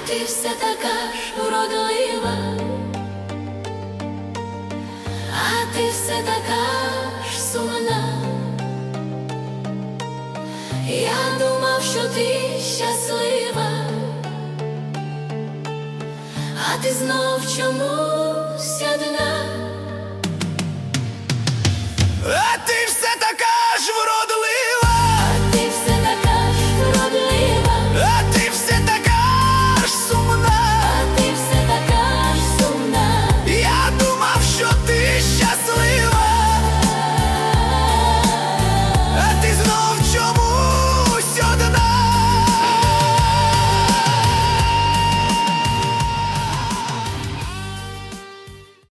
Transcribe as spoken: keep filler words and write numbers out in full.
ти все така ж вродлива, а ти все така ж сумна. Я думав, що ти щаслива, а ти знов чомусь одна. А ти